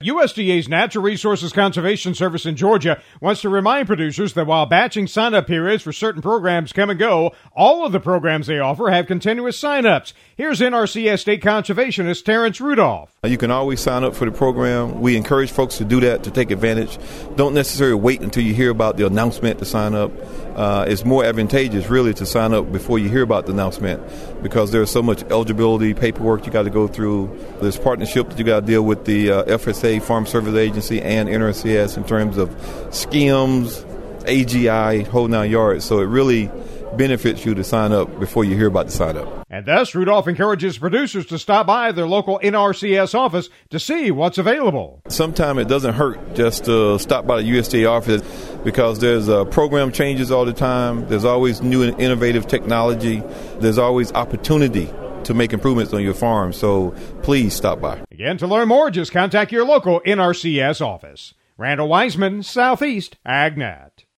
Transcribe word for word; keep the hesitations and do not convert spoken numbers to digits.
U S D A's Natural Resources Conservation Service in Georgia wants to remind producers that while batching sign-up periods for certain programs come and go, all of the programs they offer have continuous sign-ups. Here's N R C S State Conservationist Terrence Rudolph. You can always sign up for the program. We encourage folks to do that, to take advantage. Don't necessarily wait until you hear about the announcement to sign up. Uh, it's more advantageous, really, to sign up before you hear about the announcement because there's so much eligibility, paperwork you got to go through. There's partnership that you got to deal with the uh, F S A, Farm Service Agency, and N R C S in terms of skims, A G I, whole nine yards. So it really benefits you to sign up before you hear about the sign up. And thus, Rudolph encourages producers to stop by their local N R C S office to see what's available. Sometimes it doesn't hurt just to stop by the U S D A office because there's uh, program changes all the time. There's always new and innovative technology. There's always opportunity to make improvements on your farm. So please stop by. Again, to learn more, just contact your local N R C S office. Randall Wiseman, Southeast AgNet.